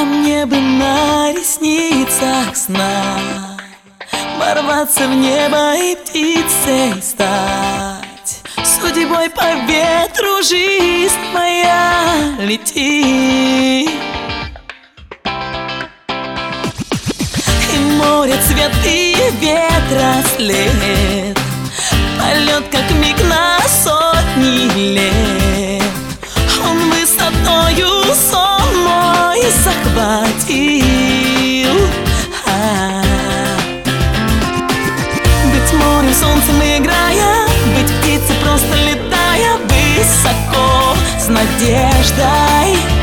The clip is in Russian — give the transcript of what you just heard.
мне бы на ресницах сна ворваться в небо и птицей стать. Судьбой по ветру жизнь моя летит, и море цвет и ветра след, полет как миг на сотни лет.